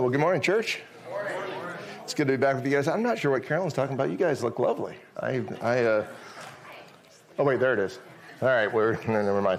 Well, good morning, church. Good morning. It's good to be back with you guys. I'm not sure what Carolyn's talking about. You guys look lovely. Oh, wait, there it is. All right, never mind.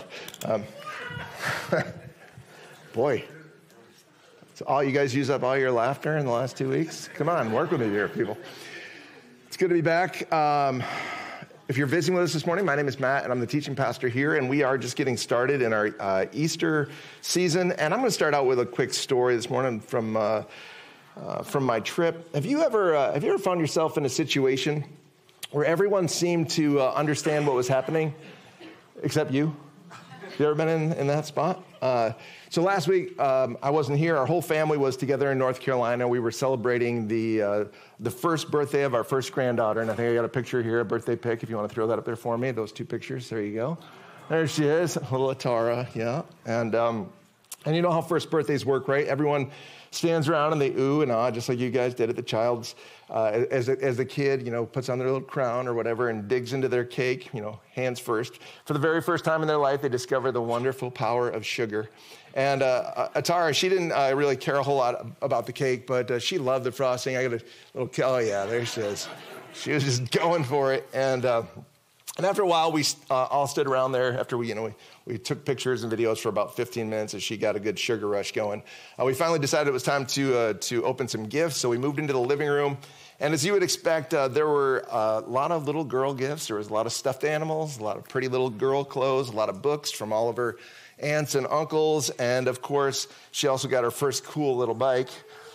Boy, so you guys use up all your laughter in the last 2 weeks? Come on, work with me here, people. It's good to be back. If you're visiting with us this morning, my name is Matt, and I'm the teaching pastor here, and we are just getting started in our Easter season. And I'm going to start out with a quick story this morning from my trip. Have you ever found yourself in a situation where everyone seemed to understand what was happening except you? You ever been in that spot? So last week, I wasn't here. Our whole family was together in North Carolina. We were celebrating the first birthday of our first granddaughter. And I think I got a picture here, a birthday pic, if you want to throw that up there for me. Those two pictures. There you go. There she is, little Atara. Yeah. And you know how first birthdays work, right? Everyone stands around and they ooh and ah, just like you guys did at the child's, as a kid, puts on their little crown or whatever and digs into their cake, hands first. For the very first time in their life, they discover the wonderful power of sugar. And Atara, she didn't really care a whole lot about the cake, but she loved the frosting. I got a little, oh yeah, there she is. She was just going for it. And after a while, we all stood around there after we took pictures and videos for about 15 minutes as she got a good sugar rush going. We finally decided it was time to open some gifts, so we moved into the living room. And as you would expect, there were a lot of little girl gifts. There was a lot of stuffed animals, a lot of pretty little girl clothes, a lot of books from all of her aunts and uncles. And, of course, she also got her first cool little bike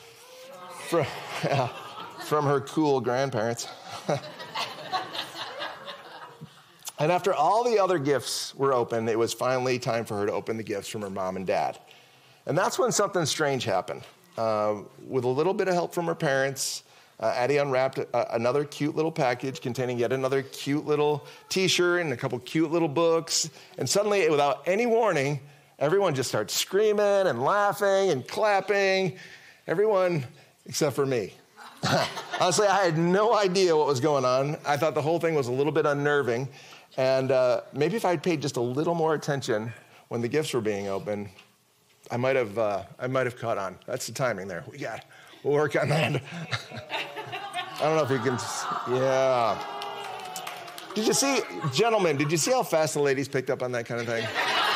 from her cool grandparents. And after all the other gifts were open, it was finally time for her to open the gifts from her mom and dad. And that's when something strange happened. With a little bit of help from her parents, Addie unwrapped another cute little package containing yet another cute little T-shirt and a couple cute little books. And suddenly, without any warning, everyone just starts screaming and laughing and clapping. Everyone except for me. Honestly, I had no idea what was going on. I thought the whole thing was a little bit unnerving. And maybe if I'd paid just a little more attention when the gifts were being opened, I might have caught on. That's the timing there. We'll work on that. I don't know if you can, yeah. Did you see, gentlemen, did you see how fast the ladies picked up on that kind of thing?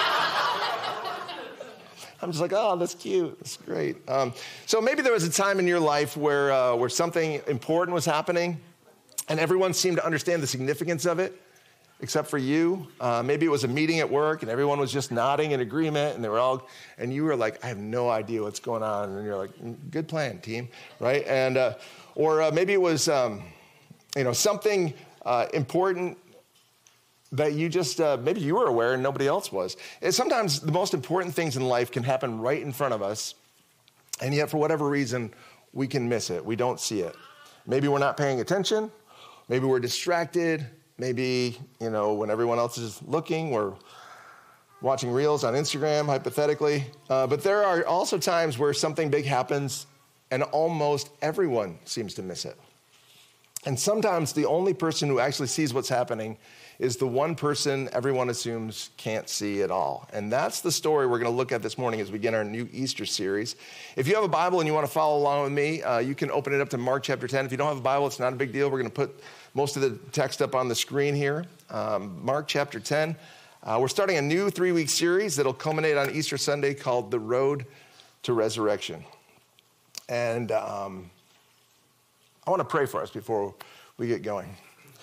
I'm just like, oh, that's cute. That's great. So maybe there was a time in your life where something important was happening and everyone seemed to understand the significance of it, except for you. Maybe it was a meeting at work and everyone was just nodding in agreement and you were like, I have no idea what's going on. And you're like, good plan, team, right? And, or maybe it was, something important that you just, maybe you were aware and nobody else was. And sometimes the most important things in life can happen right in front of us. And yet for whatever reason, we can miss it. We don't see it. Maybe we're not paying attention. Maybe we're distracted. Maybe, when everyone else is looking, we're watching reels on Instagram, hypothetically. But there are also times where something big happens and almost everyone seems to miss it. And sometimes the only person who actually sees what's happening is the one person everyone assumes can't see at all. And that's the story we're going to look at this morning as we begin our new Easter series. If you have a Bible and you want to follow along with me, you can open it up to Mark chapter 10. If you don't have a Bible, it's not a big deal. We're going to put most of the text up on the screen here. Mark chapter 10. We're starting a new 3-week series that'll culminate on Easter Sunday called The Road to Resurrection. And I want to pray for us before we get going.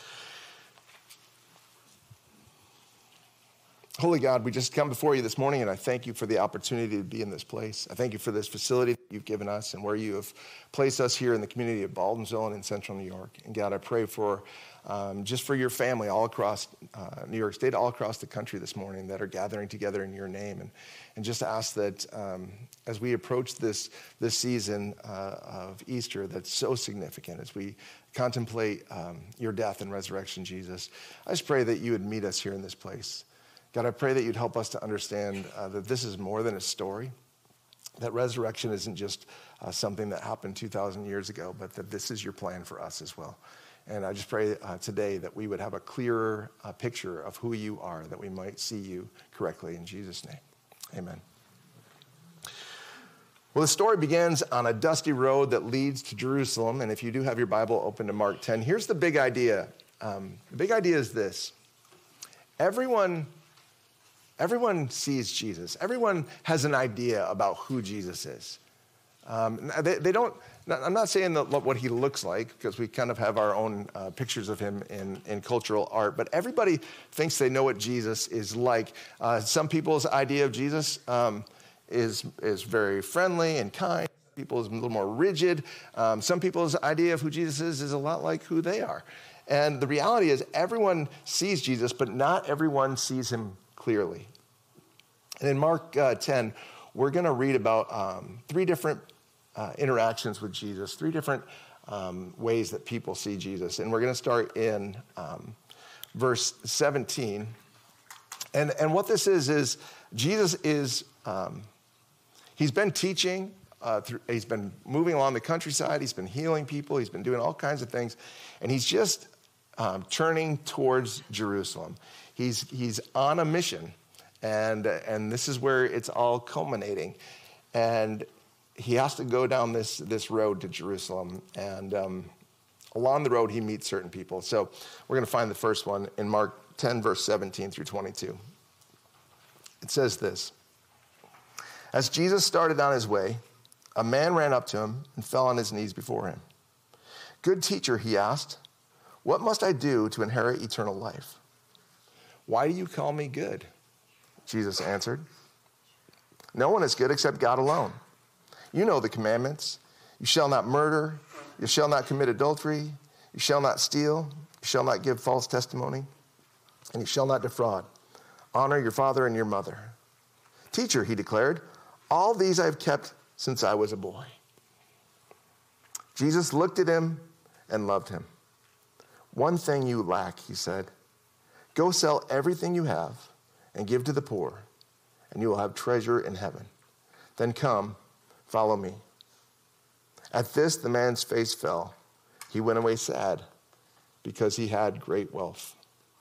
Holy God, we just come before you this morning, and I thank you for the opportunity to be in this place. I thank you for this facility that you've given us and where you have placed us here in the community of Baldwinsville and in central New York. And God, I pray for just for your family all across New York State, all across the country this morning that are gathering together in your name. And just ask that as we approach this season of Easter that's so significant, as we contemplate your death and resurrection, Jesus, I just pray that you would meet us here in this place. God, I pray that you'd help us to understand that this is more than a story, that resurrection isn't just something that happened 2,000 years ago, but that this is your plan for us as well. And I just pray today that we would have a clearer picture of who you are, that we might see you correctly. In Jesus' name, amen. Well, the story begins on a dusty road that leads to Jerusalem. And if you do have your Bible open to Mark 10, here's the big idea. The big idea is this. Everyone sees Jesus. Everyone has an idea about who Jesus is. They don't, I'm not saying what he looks like, because we kind of have our own pictures of him in cultural art, but everybody thinks they know what Jesus is like. Some people's idea of Jesus is very friendly and kind. People's a little more rigid. Some people's idea of who Jesus is a lot like who they are. And the reality is everyone sees Jesus, but not everyone sees him clearly. And in Mark 10, we're going to read about three different interactions with Jesus, three different ways that people see Jesus. And we're going to start in verse 17. And what this is Jesus is, he's been teaching, he's been moving along the countryside, he's been healing people, he's been doing all kinds of things, and he's just turning towards Jerusalem. He's on a mission, and this is where it's all culminating. And he has to go down this road to Jerusalem, and along the road he meets certain people. So we're going to find the first one in Mark 10, verse 17 through 22. It says this: As Jesus started on his way, a man ran up to him and fell on his knees before him. "Good teacher," he asked, "what must I do to inherit eternal life?" "Why do you call me good?" Jesus answered. "No one is good except God alone. You know the commandments. You shall not murder. You shall not commit adultery. You shall not steal. You shall not give false testimony. And you shall not defraud. Honor your father and your mother." "Teacher," he declared, "all these I have kept since I was a boy." Jesus looked at him and loved him. "One thing you lack," he said. "Go sell everything you have and give to the poor, and you will have treasure in heaven. Then come, follow me." At this, the man's face fell. He went away sad because he had great wealth.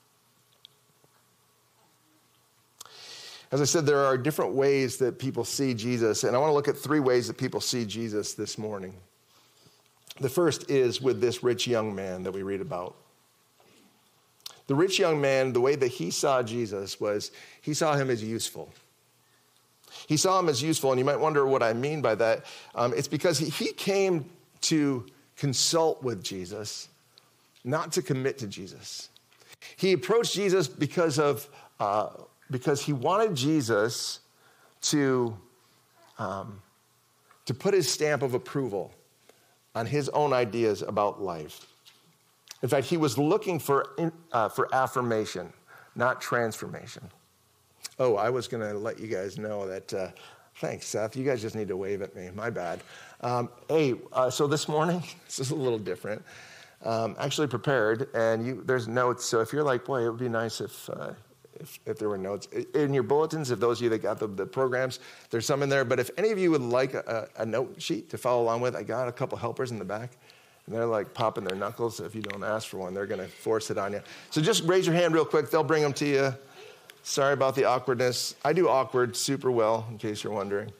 As I said, there are different ways that people see Jesus, and I want to look at three ways that people see Jesus this morning. The first is with this rich young man that we read about. The rich young man, the way that he saw Jesus was he saw him as useful. He saw him as useful, and you might wonder what I mean by that. It's because he came to consult with Jesus, not to commit to Jesus. He approached Jesus because he wanted Jesus to put his stamp of approval on his own ideas about life. In fact, he was looking for affirmation, not transformation. Oh, I was going to let you guys know that, thanks, Seth. You guys just need to wave at me. My bad. So this morning, this is a little different. Actually prepared, and there's notes. So if you're like, boy, it would be nice if there were notes. In your bulletins, if those of you that got the programs, there's some in there. But if any of you would like a note sheet to follow along with, I got a couple helpers in the back. And they're like popping their knuckles. So if you don't ask for one, they're going to force it on you. So just raise your hand real quick. They'll bring them to you. Sorry about the awkwardness. I do awkward super well, in case you're wondering.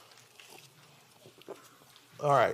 All right.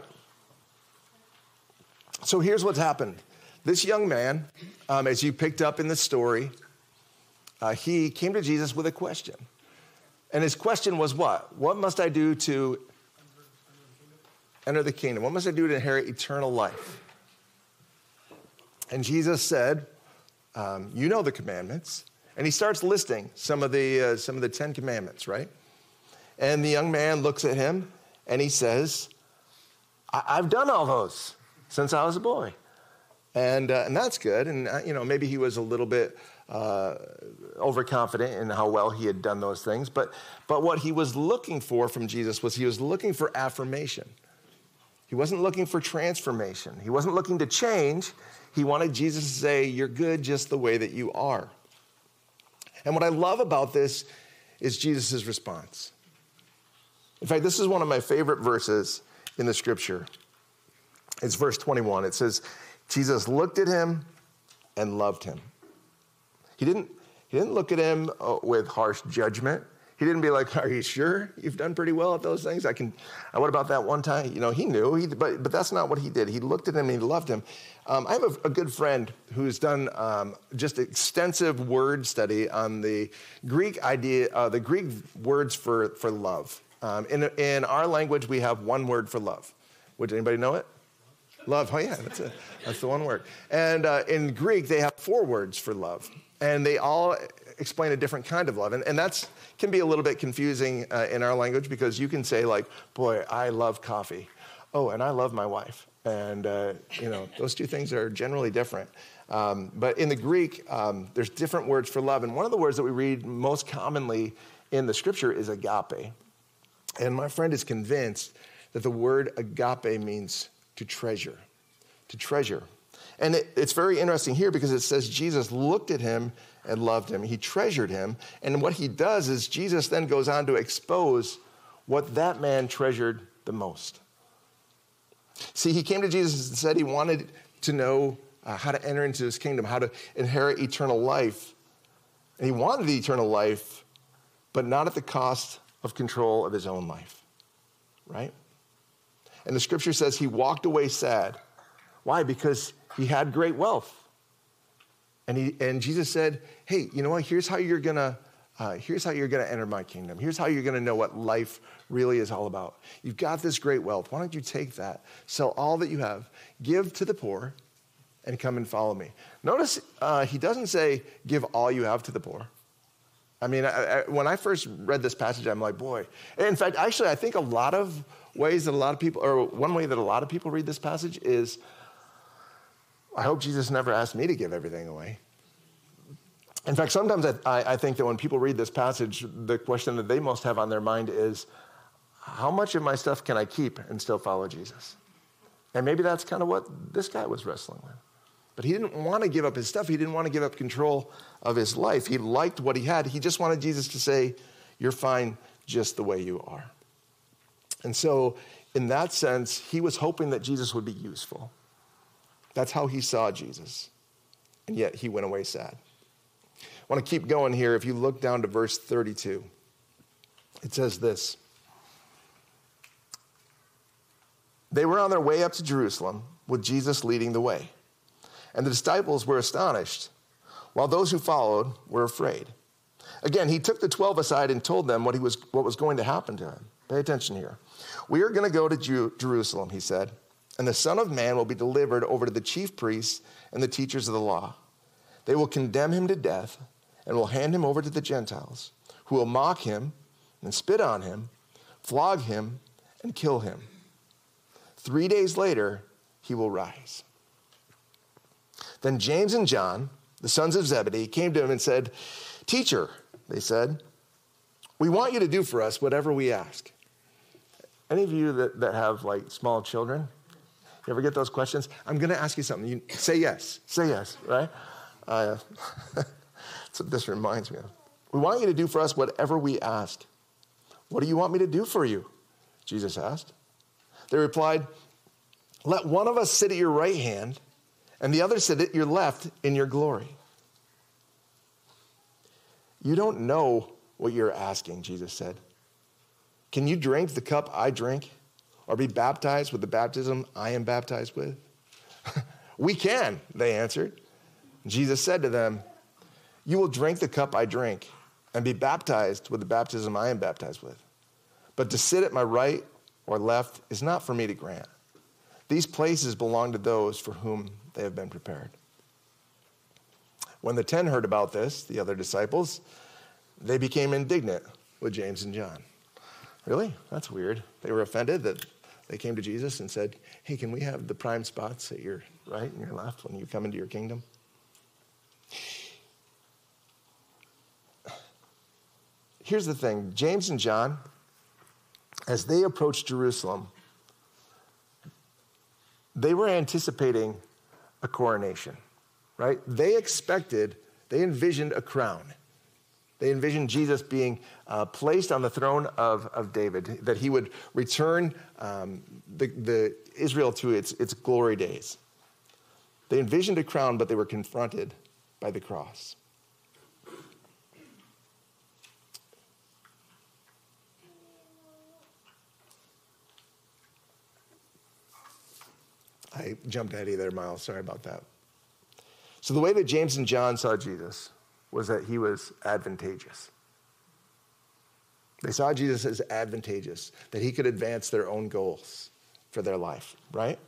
So here's what's happened. This young man, as you picked up in the story, he came to Jesus with a question. And his question was what? What must I do to enter the kingdom? What must I do to inherit eternal life? And Jesus said, you know the commandments. And he starts listing some of the 10 commandments, right? And the young man looks at him and he says, I've done all those since I was a boy. And that's good. And, maybe he was a little bit overconfident in how well he had done those things. But what he was looking for from Jesus was he was looking for affirmation. He wasn't looking for transformation. He wasn't looking to change. He wanted Jesus to say, you're good just the way that you are. And what I love about this is Jesus' response. In fact, this is one of my favorite verses in the scripture. It's verse 21. It says, Jesus looked at him and loved him. He didn't look at him with harsh judgment. He didn't be like, are you sure you've done pretty well at those things? What about that one time? He knew, but that's not what he did. He looked at him and he loved him. I have a good friend who's done just extensive word study on the Greek idea, the Greek words for love. In our language, we have one word for love. Would anybody know it? Love. Oh, yeah, that's the one word. And in Greek, they have 4 words for love. And they all explain a different kind of love. And that can be a little bit confusing in our language because you can say, like, boy, I love coffee. Oh, and I love my wife. And, those 2 things are generally different. But in the Greek, there's different words for love. And one of the words that we read most commonly in the scripture is agape. And my friend is convinced that the word agape means to treasure, to treasure. And it's very interesting here because it says Jesus looked at him and loved him. He treasured him. And what he does is Jesus then goes on to expose what that man treasured the most. See, he came to Jesus and said he wanted to know how to enter into his kingdom, how to inherit eternal life. And he wanted the eternal life, but not at the cost of control of his own life, right? And the scripture says he walked away sad. Why? Because he had great wealth. And Jesus said, hey, you know what? Here's how you're gonna enter my kingdom. Here's how you're gonna know what life really is all about. You've got this great wealth. Why don't you take that, sell all that you have, give to the poor, and come and follow me. Notice he doesn't say, give all you have to the poor. I mean, when I first read this passage, I'm like, boy. In fact, actually, I think a lot of ways that a lot of people, or one way that a lot of people read this passage is, I hope Jesus never asked me to give everything away. In fact, sometimes I think that when people read this passage, the question that they most have on their mind is, how much of my stuff can I keep and still follow Jesus? And maybe that's kind of what this guy was wrestling with. But he didn't want to give up his stuff. He didn't want to give up control of his life. He liked what he had. He just wanted Jesus to say, you're fine just the way you are. And so in that sense, he was hoping that Jesus would be useful. That's how he saw Jesus. And yet he went away sad. I want to keep going here. If you look down to verse 32, it says this. They were on their way up to Jerusalem with Jesus leading the way. And the disciples were astonished, while those who followed were afraid. Again, he took the 12 aside and told them what was going to happen to him. Pay attention here. We are going to go to Jerusalem, he said, and the Son of Man will be delivered over to the chief priests and the teachers of the law. They will condemn him to death and will hand him over to the Gentiles, who will mock him and spit on him, flog him, and kill him. 3 days later, he will rise. Then James and John, the sons of Zebedee, came to him and said, Teacher, they said, we want you to do for us whatever we ask. Any of you that have like small children, you ever get those questions? I'm going to ask you something. You say yes, right? That's what this reminds me of. We want you to do for us whatever we ask. What do you want me to do for you? Jesus asked. They replied, let one of us sit at your right hand and the other sit at your left in your glory. You don't know what you're asking, Jesus said. Can you drink the cup I drink or be baptized with the baptism I am baptized with? We can, they answered. Jesus said to them, you will drink the cup I drink and be baptized with the baptism I am baptized with. But to sit at my right or left is not for me to grant. These places belong to those for whom they have been prepared. When the 10 heard about this, the other disciples, they became indignant with James and John. Really? That's weird. They were offended that they came to Jesus and said, hey, can we have the prime spots at your right and your left when you come into your kingdom? Here's the thing. James and John, as they approached Jerusalem, they were anticipating a coronation, right? They envisioned a crown. They envisioned Jesus being placed on the throne of David, that he would return the Israel to its glory days. They envisioned a crown, but they were confronted by the cross. I jumped ahead of you there, Miles. Sorry about that. So the way that James and John saw Jesus was that he was advantageous. They saw Jesus as advantageous, that he could advance their own goals for their life, right?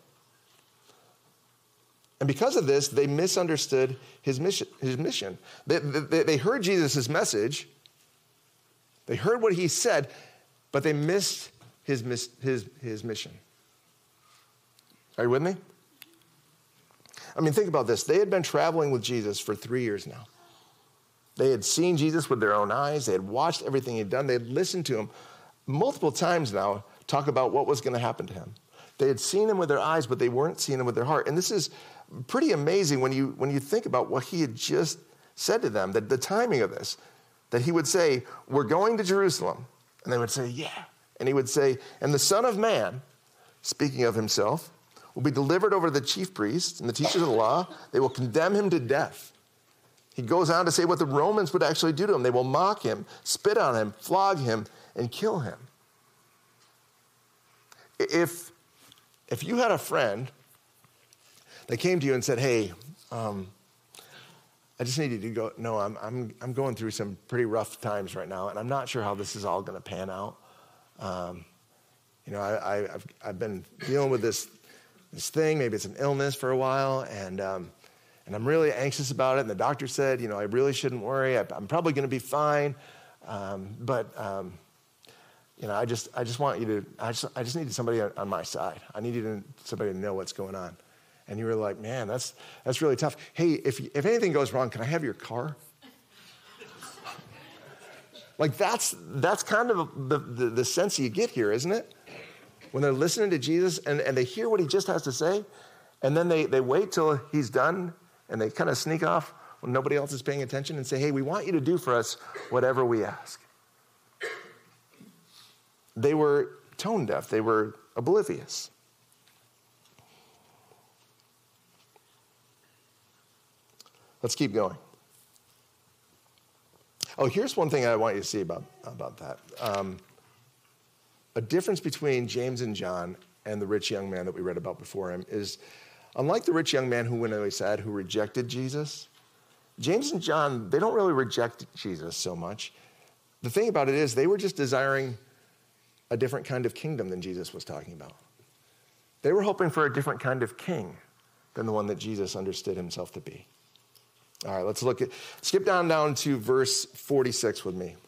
And because of this, they misunderstood his mission. They heard Jesus' message. They heard what he said, but they missed his mission. Are you with me? I mean, think about this. They had been traveling with Jesus for 3 years now. They had seen Jesus with their own eyes. They had watched everything he'd done. They had listened to him multiple times now talk about what was going to happen to him. They had seen him with their eyes, but they weren't seeing him with their heart. And this is pretty amazing when you think about what he had just said to them, the timing of this, that he would say, we're going to Jerusalem. And they would say, yeah. And he would say, and the Son of Man, speaking of himself, will be delivered over to the chief priests and the teachers of the law. They will condemn him to death. He goes on to say what the Romans would actually do to him. They will mock him, spit on him, flog him, and kill him. If you had a friend that came to you and said, hey, I just need you to go, no, I'm going through some pretty rough times right now, and I'm not sure how this is all going to pan out. I've been dealing with this thing, maybe it's an illness for a while, and I'm really anxious about it. And the doctor said, I really shouldn't worry. I'm probably going to be fine, but I just want you to. I just needed somebody on my side. I needed somebody to know what's going on. And you were like, man, that's really tough. Hey, if anything goes wrong, can I have your car? Like that's kind of the sense you get here, isn't it? When they're listening to Jesus and they hear what he just has to say, and then they wait till he's done and they kind of sneak off when nobody else is paying attention and say, hey, we want you to do for us whatever we ask. They were tone deaf. They were oblivious. Let's keep going. Oh, here's one thing I want you to see about that. A difference between James and John and the rich young man that we read about before him is, unlike the rich young man who went away sad, who rejected Jesus, James and John, they don't really reject Jesus so much. The thing about it is they were just desiring a different kind of kingdom than Jesus was talking about. They were hoping for a different kind of king than the one that Jesus understood himself to be. All right, let's skip down to verse 46 with me.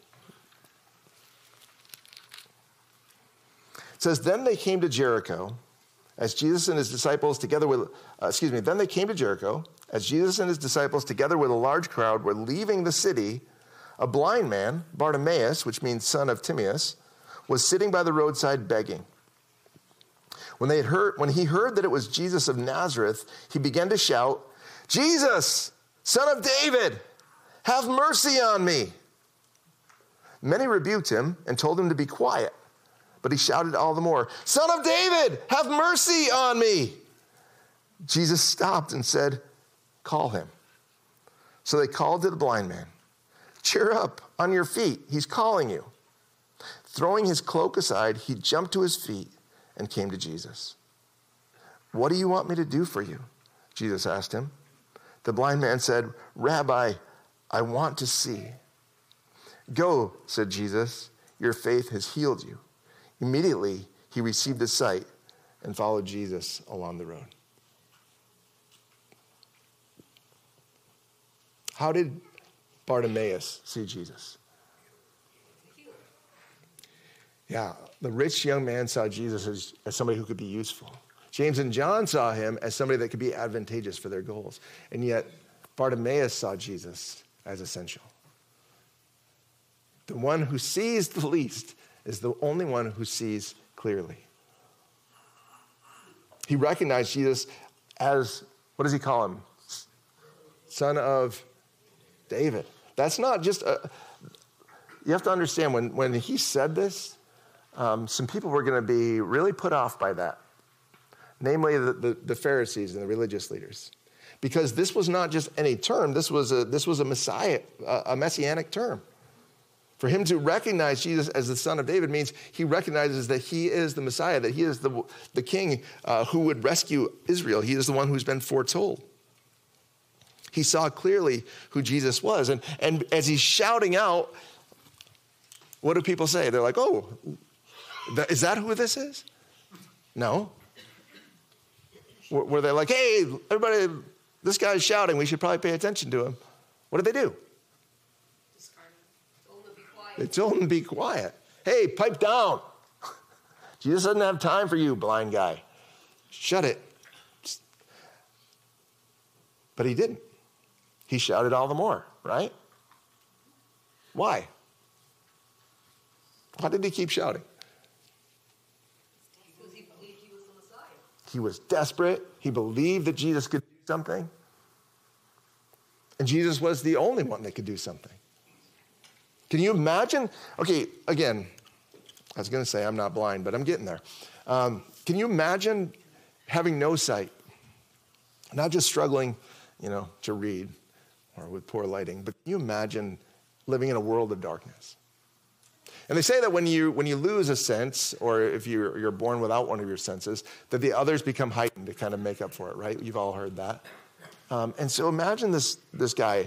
It says, then they came to Jericho, as Jesus and his disciples together with, then they came to Jericho, as Jesus and his disciples together with a large crowd were leaving the city. A blind man, Bartimaeus, which means son of Timaeus, was sitting by the roadside begging. When he heard that it was Jesus of Nazareth, he began to shout, Jesus, Son of David, have mercy on me. Many rebuked him and told him to be quiet, but he shouted all the more, Son of David, have mercy on me. Jesus stopped and said, call him. So they called to the blind man. Cheer up, on your feet, he's calling you. Throwing his cloak aside, he jumped to his feet and came to Jesus. What do you want me to do for you? Jesus asked him. The blind man said, Rabbi, I want to see. Go, said Jesus, your faith has healed you. Immediately, he received his sight and followed Jesus along the road. How did Bartimaeus see Jesus? Yeah, the rich young man saw Jesus as somebody who could be useful. James and John saw him as somebody that could be advantageous for their goals. And yet, Bartimaeus saw Jesus as essential. The one who sees the least is the only one who sees clearly. He recognized Jesus as, what does he call him? Son of David. That's not just you have to understand, when he said this, some people were going to be really put off by that. Namely, the Pharisees and the religious leaders. Because this was not just any term, this was a Messiah, a messianic term. For him to recognize Jesus as the Son of David means he recognizes that he is the Messiah, that he is the king who would rescue Israel. He is the one who's been foretold. He saw clearly who Jesus was. And as he's shouting out, what do people say? They're like, oh, is that who this is? No. Were they like, hey, everybody, this guy's shouting. We should probably pay attention to him. What did they do? They told him to be quiet. Hey, pipe down. Jesus doesn't have time for you, blind guy. Shut it. But he didn't. He shouted all the more, right? Why? Why did he keep shouting? Because he believed he was the Messiah. He was desperate. He believed that Jesus could do something. And Jesus was the only one that could do something. Can you imagine? Okay, again, I was going to say I'm not blind, but I'm getting there. Can you imagine having no sight? Not just struggling, to read or with poor lighting, but can you imagine living in a world of darkness? And they say that when you lose a sense, or if you're born without one of your senses, that the others become heightened to kind of make up for it, right? You've all heard that. And so imagine this guy.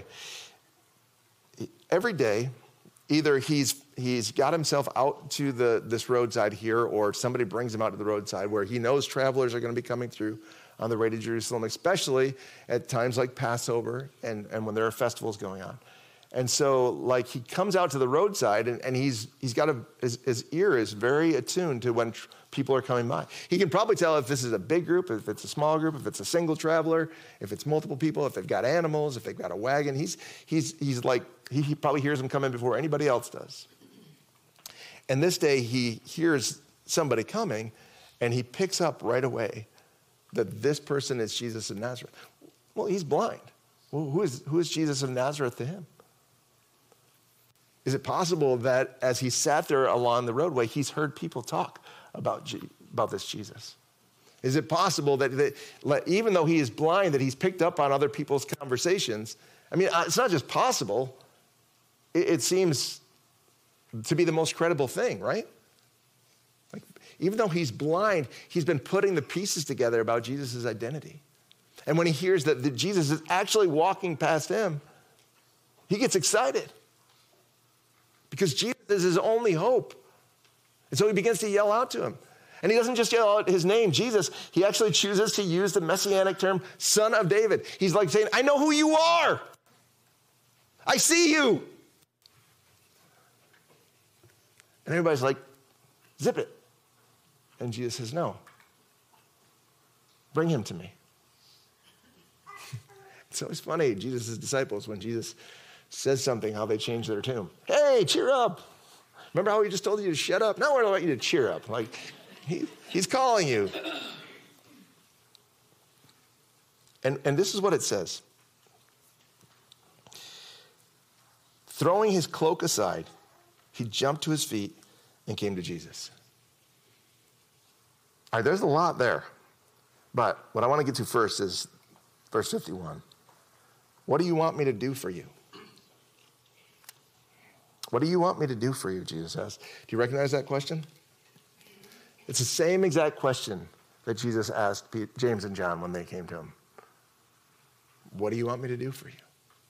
Every day, either he's got himself out to this roadside here, or somebody brings him out to the roadside where he knows travelers are going to be coming through on the way to Jerusalem, especially at times like Passover and when there are festivals going on. And so, like, he comes out to the roadside, and he's got his ear is very attuned to when people are coming by. He can probably tell if this is a big group, if it's a small group, if it's a single traveler, if it's multiple people, if they've got animals, if they've got a wagon. He's like, he probably hears them coming before anybody else does. And this day, he hears somebody coming, and he picks up right away that this person is Jesus of Nazareth. Well, he's blind. Well, who is Jesus of Nazareth to him? Is it possible that as he sat there along the roadway, he's heard people talk about this Jesus? Is it possible that even though he is blind, that he's picked up on other people's conversations? I mean, it's not just possible. It seems to be the most credible thing, right? Like, even though he's blind, he's been putting the pieces together about Jesus' identity. And when he hears that Jesus is actually walking past him, he gets excited. Because Jesus is his only hope. And so he begins to yell out to him. And he doesn't just yell out his name, Jesus. He actually chooses to use the messianic term, Son of David. He's like saying, I know who you are. I see you. And everybody's like, zip it. And Jesus says, no. Bring him to me. It's always funny, Jesus' disciples, when Jesus says something, how they change their tune. Hey, cheer up. Remember how he just told you to shut up? Now I want you to cheer up. Like, he's calling you. And this is what it says. Throwing his cloak aside, he jumped to his feet and came to Jesus. All right, there's a lot there. But what I want to get to first is verse 51. What do you want me to do for you? What do you want me to do for you, Jesus asked. Do you recognize that question? It's the same exact question that Jesus asked James and John when they came to him. What do you want me to do for you?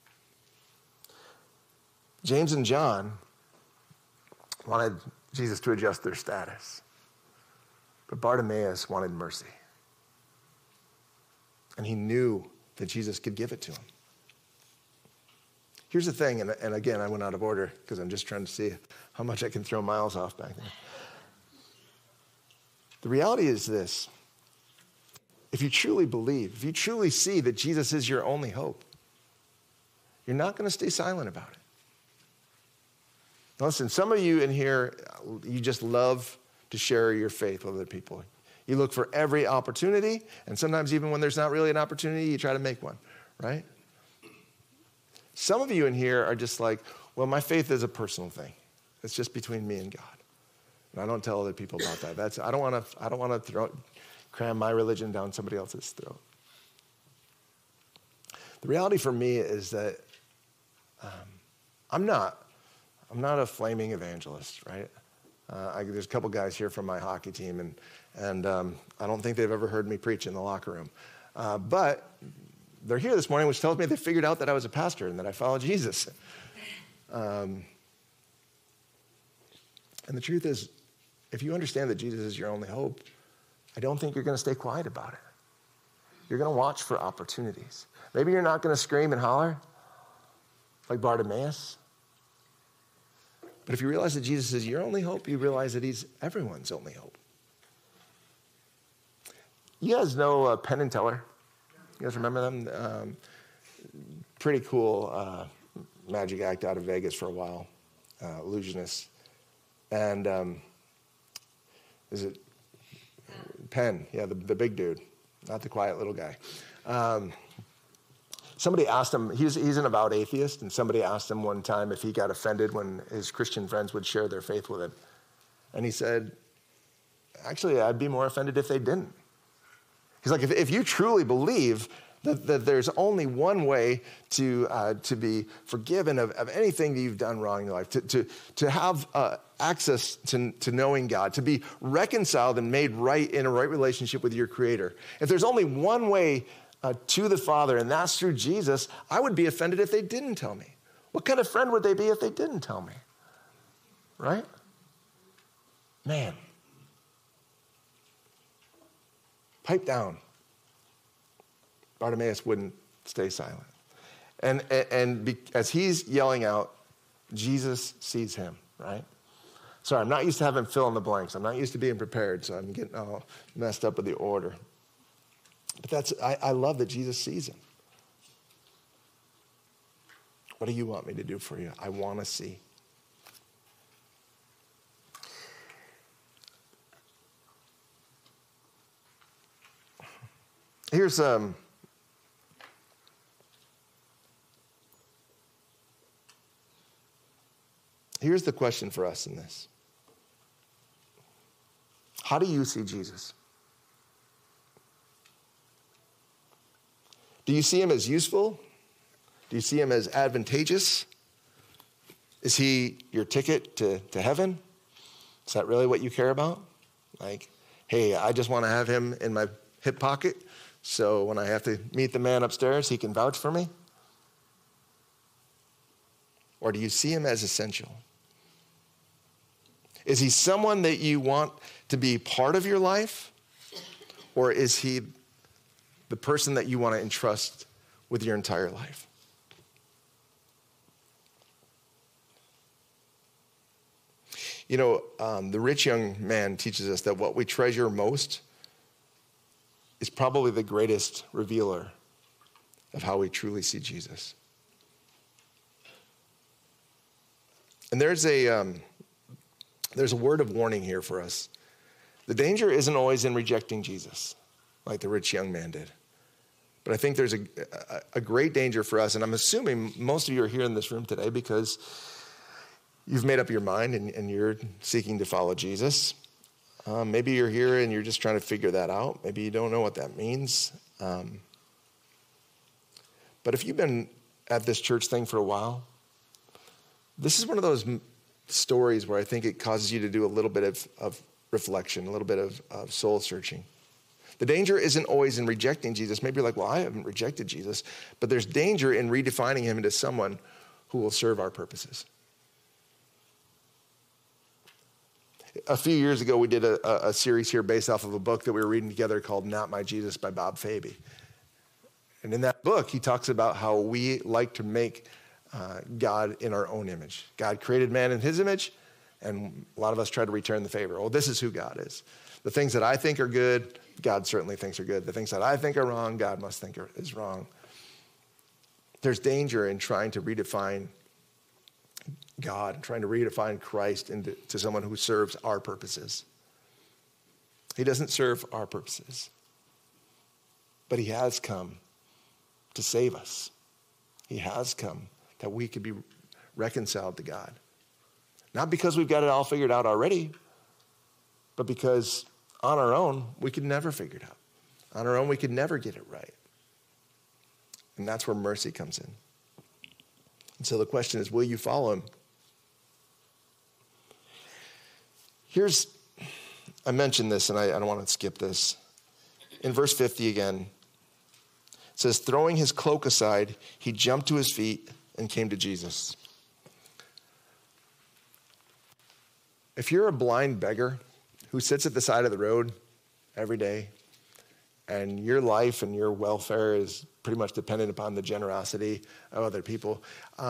James and John wanted Jesus to adjust their status. But Bartimaeus wanted mercy. And he knew that Jesus could give it to him. Here's the thing, and again, I went out of order because I'm just trying to see how much I can throw Miles off back there. The reality is this. If you truly believe, if you truly see that Jesus is your only hope, you're not going to stay silent about it. Now listen, some of you in here, you just love to share your faith with other people. You look for every opportunity, and sometimes even when there's not really an opportunity, you try to make one, right? Some of you in here are just like, well, my faith is a personal thing. It's just between me and God. And I don't tell other people about that. I don't want to cram my religion down somebody else's throat. The reality for me is that I'm not I'm not a flaming evangelist, right? There's a couple guys here from my hockey team, and I don't think they've ever heard me preach in the locker room. But they're here this morning, which tells me they figured out that I was a pastor and that I follow Jesus. And the truth is, if you understand that Jesus is your only hope, I don't think you're going to stay quiet about it. You're going to watch for opportunities. Maybe you're not going to scream and holler like Bartimaeus. But if you realize that Jesus is your only hope, you realize that he's everyone's only hope. You guys know Penn and Teller? You guys remember them? Pretty cool magic act out of Vegas for a while, illusionists. And is it Penn? Yeah, the big dude, not the quiet little guy. Somebody asked him, he's an avowed atheist, and somebody asked him one time if he got offended when his Christian friends would share their faith with him. And he said, actually, I'd be more offended if they didn't. He's like, if you truly believe that there's only one way to be forgiven of anything that you've done wrong in your life, to have access to knowing God, to be reconciled and made right in a right relationship with your Creator. If there's only one way to the Father, and that's through Jesus, I would be offended if they didn't tell me. What kind of friend would they be if they didn't tell me? Right? Man. Pipe down. Bartimaeus wouldn't stay silent. And as he's yelling out, Jesus sees him, right? Sorry, I'm not used to having fill in the blanks. I'm not used to being prepared, so I'm getting all messed up with the order. But I love that Jesus sees him. What do you want me to do for you? I want to see. Here's the question for us in this. How do you see Jesus? Do you see him as useful? Do you see him as advantageous? Is he your ticket to heaven? Is that really what you care about? Like, hey, I just want to have him in my hip pocket, so when I have to meet the man upstairs, he can vouch for me? Or do you see him as essential? Is he someone that you want to be part of your life? Or is he the person that you want to entrust with your entire life? You know, the rich young man teaches us that what we treasure most is probably the greatest revealer of how we truly see Jesus. And there's a word of warning here for us. The danger isn't always in rejecting Jesus, like the rich young man did. But I think there's a great danger for us, and I'm assuming most of you are here in this room today because you've made up your mind and you're seeking to follow Jesus. Maybe you're here and you're just trying to figure that out. Maybe you don't know what that means. But if you've been at this church thing for a while, this is one of those stories where I think it causes you to do a little bit of reflection, a little bit of soul searching. The danger isn't always in rejecting Jesus. Maybe you're like, well, I haven't rejected Jesus. But there's danger in redefining him into someone who will serve our purposes. A few years ago, we did a series here based off of a book that we were reading together called Not My Jesus by Bob Faby. And in that book, he talks about how we like to make God in our own image. God created man in his image, and a lot of us try to return the favor. Well, this is who God is. The things that I think are good, God certainly thinks are good. The things that I think are wrong, God must think is wrong. There's danger in trying to redefine God, trying to redefine Christ into someone who serves our purposes. He doesn't serve our purposes, but he has come to save us. He has come that we could be reconciled to God. Not because we've got it all figured out already, but because on our own, we could never figure it out. On our own, we could never get it right. And that's where mercy comes in. And so the question is, will you follow him? I mentioned this, and I don't want to skip this. In verse 50 again, it says, throwing his cloak aside, he jumped to his feet and came to Jesus. If you're a blind beggar who sits at the side of the road every day, and your life and your welfare is pretty much dependent upon the generosity of other people,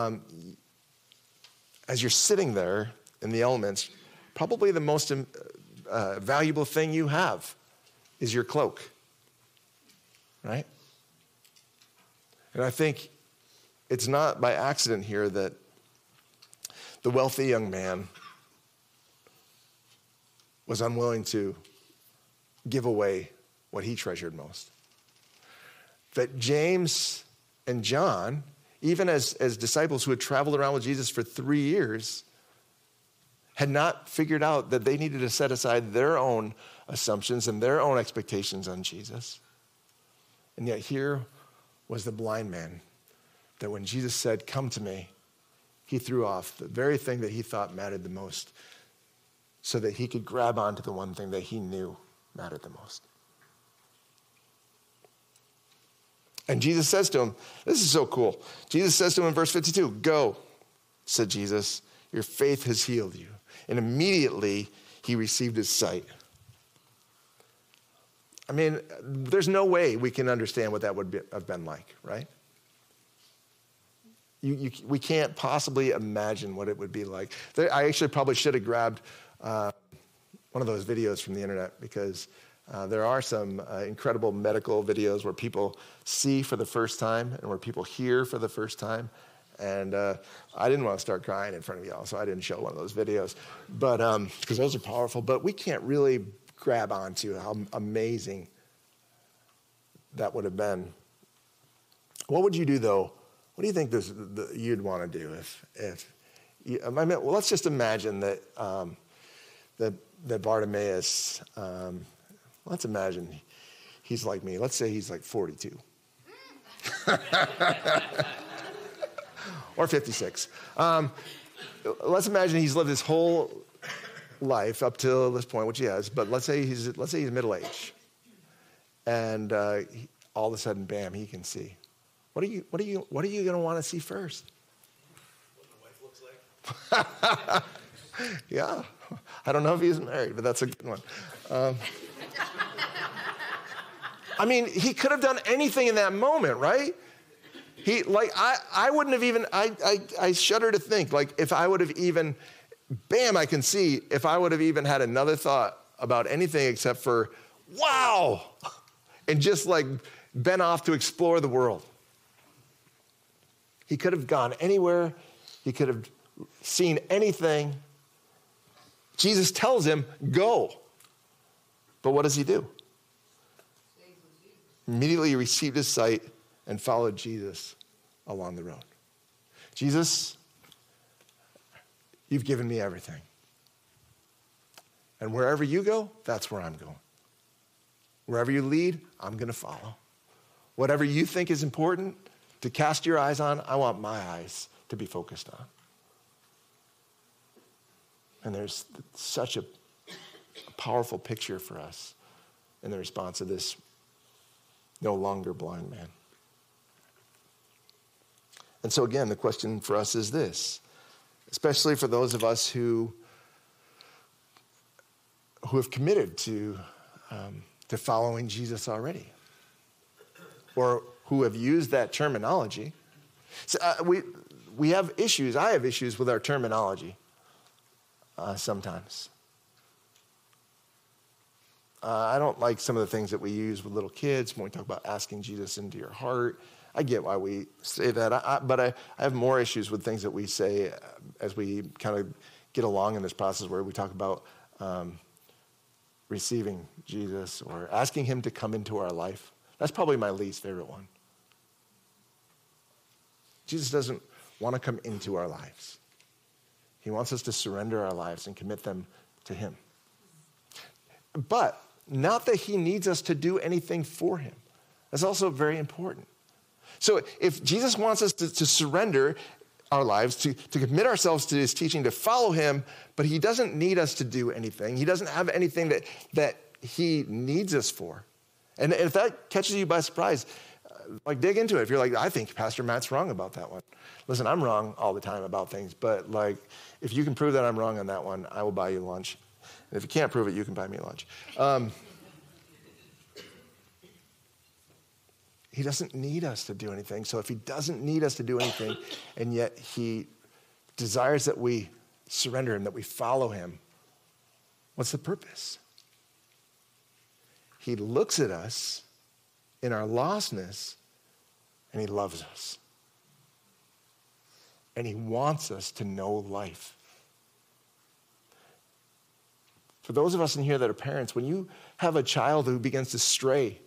as you're sitting there in the elements, probably the most valuable thing you have is your cloak, right? And I think it's not by accident here that the wealthy young man was unwilling to give away what he treasured most. That James and John, even as disciples who had traveled around with Jesus for 3 years, had not figured out that they needed to set aside their own assumptions and their own expectations on Jesus. And yet here was the blind man that when Jesus said, come to me, he threw off the very thing that he thought mattered the most so that he could grab onto the one thing that he knew mattered the most. And Jesus says to him, this is so cool. Jesus says to him in verse 52, go, said Jesus, your faith has healed you. And immediately he received his sight. I mean, there's no way we can understand what that would have been like, right? We can't possibly imagine what it would be like. I actually probably should have grabbed one of those videos from the internet because there are some incredible medical videos where people see for the first time and where people hear for the first time. And I didn't want to start crying in front of y'all, so I didn't show one of those videos. But because those are powerful, but we can't really grab onto how amazing that would have been. What would you do, though? What do you think you'd want to do if well, let's just imagine that that Bartimaeus. Let's imagine he's like me. Let's say he's like 42. Or 56. Let's imagine he's lived his whole life up till this point, which he has. But let's say he's middle age, and all of a sudden, bam, he can see. What are you going to want to see first? What the wife looks like. Yeah, I don't know if he's married, but that's a good one. I mean, he could have done anything in that moment, right? I wouldn't have even, I shudder to think, like, if I would have even, bam, I can see, if I would have even had another thought about anything except for, wow, and just like been off to explore the world. He could have gone anywhere. He could have seen anything. Jesus tells him, go. But what does he do? Immediately he received his sight and followed Jesus along the road. Jesus, you've given me everything. And wherever you go, that's where I'm going. Wherever you lead, I'm going to follow. Whatever you think is important to cast your eyes on, I want my eyes to be focused on. And there's such a powerful picture for us in the response of this no longer blind man. And so again, the question for us is this, especially for those of us who have committed to following Jesus already, or who have used that terminology. So, we have issues. I have issues with our terminology sometimes. I don't like some of the things that we use with little kids when we talk about asking Jesus into your heart. I get why we say that, but I have more issues with things that we say as we kind of get along in this process where we talk about receiving Jesus or asking him to come into our life. That's probably my least favorite one. Jesus doesn't want to come into our lives. He wants us to surrender our lives and commit them to him. But not that he needs us to do anything for him. That's also very important. So if Jesus wants us to surrender, our lives, to commit ourselves to his teaching, to follow him, but he doesn't need us to do anything. He doesn't have anything that he needs us for. And if that catches you by surprise, like dig into it. If you're like, I think Pastor Matt's wrong about that one. Listen, I'm wrong all the time about things, but like, if you can prove that I'm wrong on that one, I will buy you lunch. And if you can't prove it, you can buy me lunch. He doesn't need us to do anything. So if he doesn't need us to do anything, and yet he desires that we surrender him, that we follow him, what's the purpose? He looks at us in our lostness, and he loves us. And he wants us to know life. For those of us in here that are parents, when you have a child who begins to stray,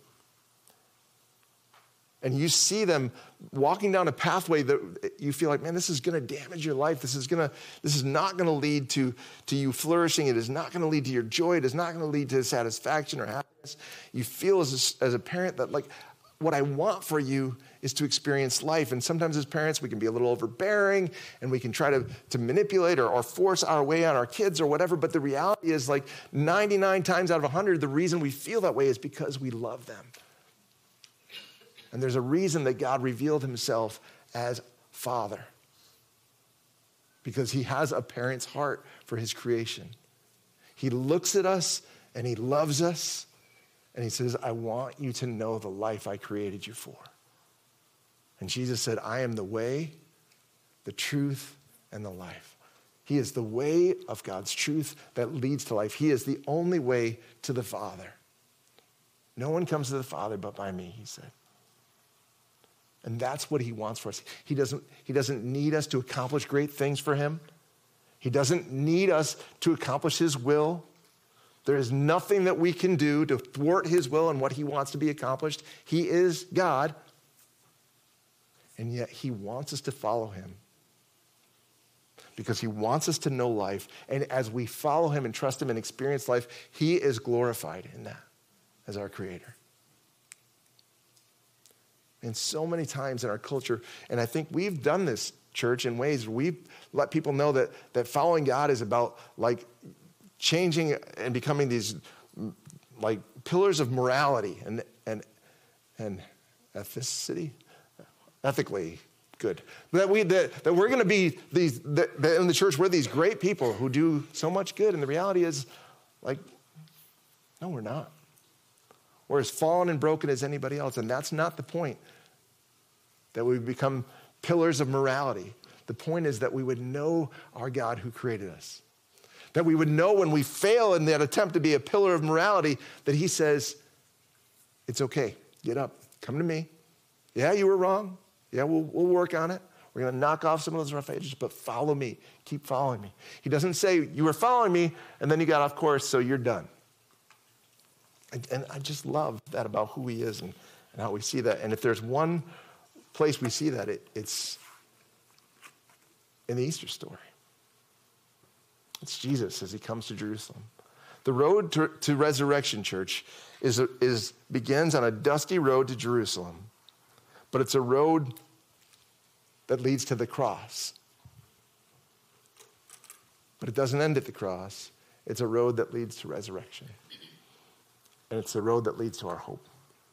and you see them walking down a pathway that you feel like, man, this is going to damage your life. This is not going to lead to you flourishing. It is not going to lead to your joy. It is not going to lead to satisfaction or happiness. You feel as a parent that, like, what I want for you is to experience life. And sometimes as parents, we can be a little overbearing, and we can try to manipulate or force our way on our kids or whatever. But the reality is, like, 99 times out of 100, the reason we feel that way is because we love them. And there's a reason that God revealed himself as Father, because he has a parent's heart for his creation. He looks at us and he loves us, and he says, I want you to know the life I created you for. And Jesus said, I am the way, the truth, and the life. He is the way of God's truth that leads to life. He is the only way to the Father. No one comes to the Father but by me, he said. And that's what he wants for us. He doesn't need us to accomplish great things for him. He doesn't need us to accomplish his will. There is nothing that we can do to thwart his will and what he wants to be accomplished. He is God. And yet he wants us to follow him, because he wants us to know life. And as we follow him and trust him and experience life, he is glorified in that as our creator. And so many times in our culture, and I think we've done this, church, in ways where we've let people know that following God is about, like, changing and becoming these, like, pillars of morality and ethically good. That we're going to be these, that in the church, we're these great people who do so much good. And the reality is, like, no, we're not. We're as fallen and broken as anybody else. And that's not the point, that we become pillars of morality. The point is that we would know our God who created us. That we would know when we fail in that attempt to be a pillar of morality, that he says, it's okay, get up, come to me. Yeah, you were wrong. Yeah, we'll work on it. We're going to knock off some of those rough edges, but follow me. Keep following me. He doesn't say, you were following me, and then you got off course, so you're done. And I just love that about who he is and how we see that. And if there's one place we see that, it's in the Easter story. It's Jesus as he comes to Jerusalem. The road to resurrection, church, begins on a dusty road to Jerusalem, but it's a road that leads to the cross. But it doesn't end at the cross. It's a road that leads to resurrection. And it's the road that leads to our hope.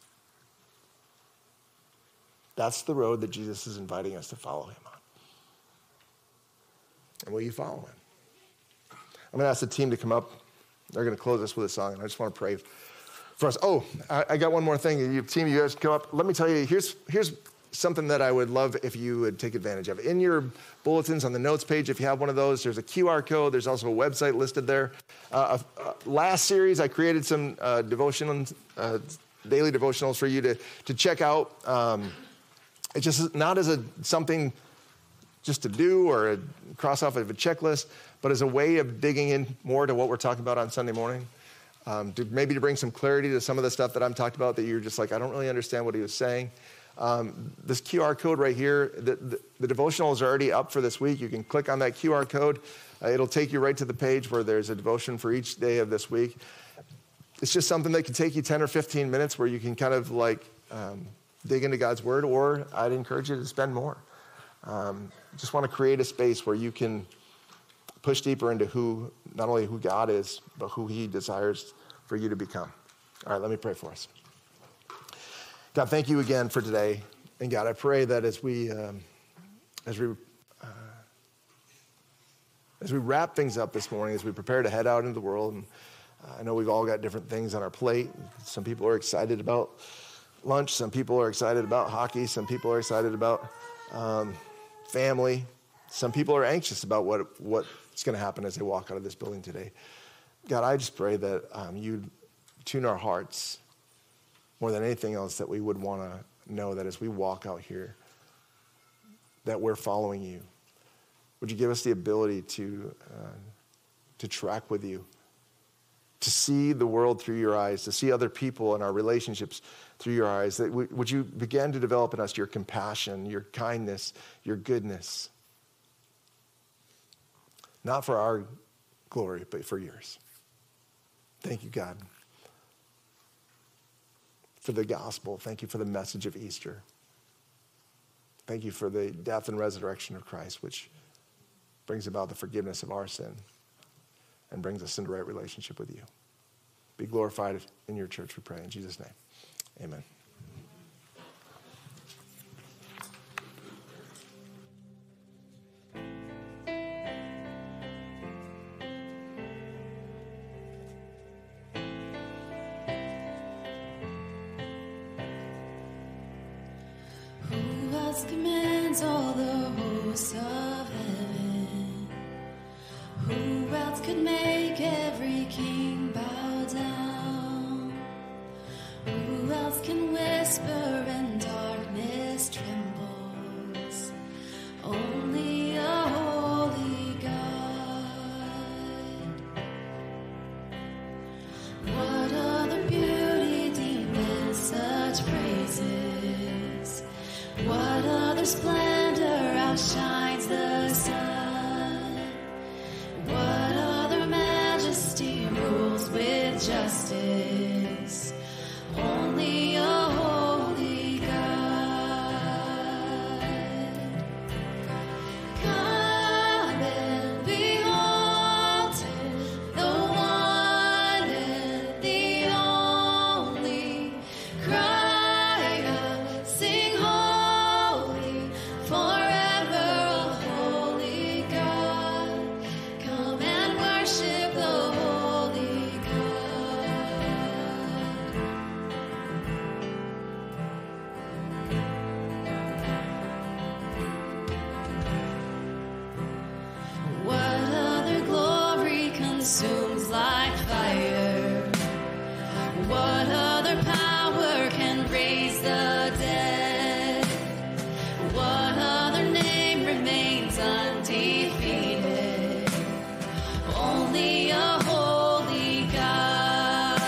That's the road that Jesus is inviting us to follow him on. And will you follow him? I'm going to ask the team to come up. They're going to close us with a song, and I just want to pray for us. Oh, I got one more thing. You guys come up. Let me tell you, here's something that I would love if you would take advantage of. In your bulletins on the notes page, if you have one of those, there's a QR code. There's also a website listed there. Last series, I created some daily devotionals for you to check out. It's just not as something just to do or a cross off of a checklist, but as a way of digging in more to what we're talking about on Sunday morning. Maybe to bring some clarity to some of the stuff that I'm talking about that you're just like, I don't really understand what he was saying. This QR code right here, the devotionals are already up for this week. You can click on that QR code. It'll take you right to the page where there's a devotion for each day of this week. It's just something that can take you 10 or 15 minutes where you can kind of like dig into God's word, or I'd encourage you to spend more. Just want to create a space where you can push deeper into not only who God is, but who he desires for you to become. All right, let me pray for us. God, thank you again for today. And God, I pray that as we wrap things up this morning, as we prepare to head out into the world, and I know we've all got different things on our plate. Some people are excited about lunch. Some people are excited about hockey. Some people are excited about family. Some people are anxious about what's going to happen as they walk out of this building today. God, I just pray that you'd tune our hearts more than anything else, that we would want to know that as we walk out here, that we're following you. Would you give us the ability to track with you, to see the world through your eyes, to see other people and our relationships through your eyes? That would you begin to develop in us your compassion, your kindness, your goodness, not for our glory, but for yours. Thank you, God, for the gospel. Thank you for the message of Easter. Thank you for the death and resurrection of Christ, which brings about the forgiveness of our sin and brings us into right relationship with you. Be glorified in your church, we pray. In Jesus' name, amen. Who else commands all the hosts of heaven? Who else could make every king bow down? Who else can whisper and darkness trembles? Only a holy God. What other beauty demands such praises? What other splendor outshines the sun? What other majesty rules with justice? Only a holy God. Come and behold him, the one and the only. Cry out, sing holy, forever a holy God. Come and worship the holy God. What other glory consumes like fire? What other power can raise the dead? What other name remains undefeated? Only a holy God.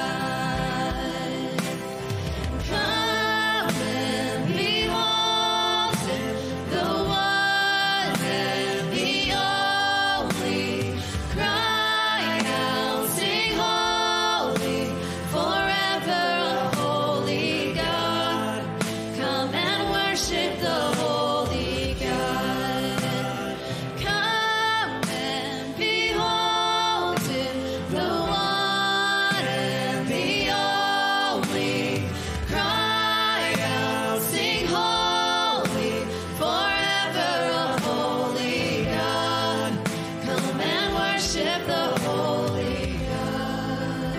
Come and behold him, the one and the only. Cry out, sing holy, forever a holy God. Come and worship the holy God. Come and behold him, the one and the only. Cry out, sing holy, forever a holy God. Come and worship the holy God.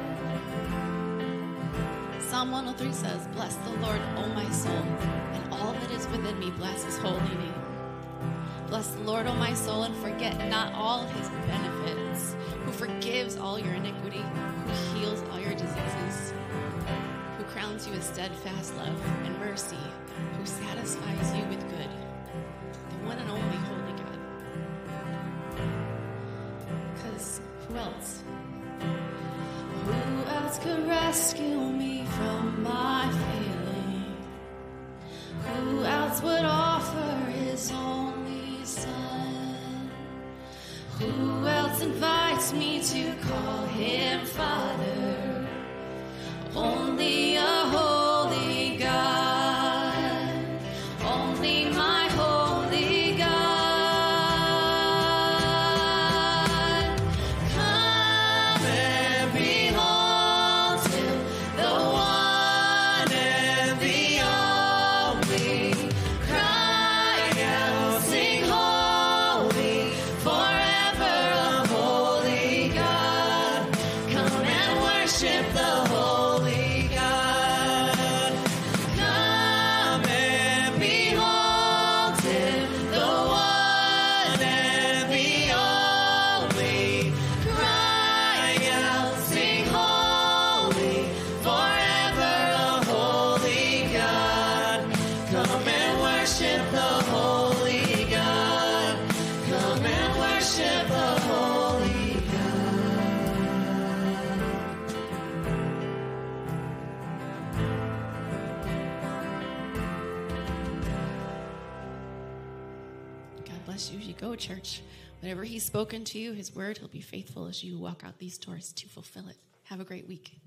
Psalm 103 says, "Bless the Lord, O my soul, and all that is within me, bless his holy name." Bless the Lord, O my soul, and forget not all his benefits, who forgives all your iniquity, who heals all your diseases, who crowns you with steadfast love and mercy, who satisfies you with good, the one and only holy God. Because who else? Who else could rescue me from my failing? Who else would offer his only son? Who else invites me to call him Father? Only a holy God. Only my holy the Holy God. Come and worship the Holy God. God bless you as you go, church. Whatever he's spoken to you, his word, he'll be faithful as you walk out these doors to fulfill it. Have a great week.